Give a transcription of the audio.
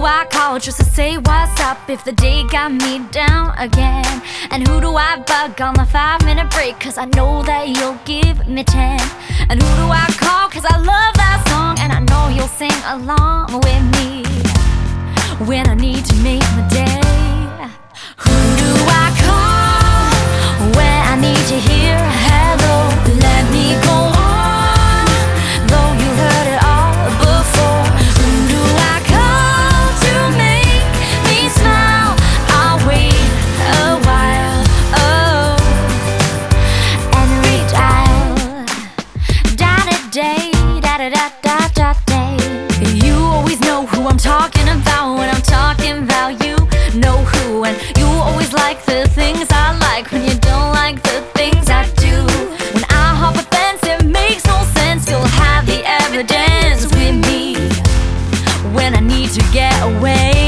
I call just to say what's up if the day got me down again? And who do I bug on the 5-minute break? Cause I know that you'll give me 10. And who do I call? Cause I love that song, and I know you'll sing along with me when I need to make my day. Who do I call when I need to hear hello? Let me go on, though you heard it all before. Who do I call to make me smile? I'll wait a while, oh, and redial. Da-da-day, da-da-da-da-da-day. You always know who I'm talking about when I'm talking about you. Know who, and you always like the things I like when you don't like the things I do. When I hop a fence, it makes no sense. You'll have the evidence with me when I need to get away.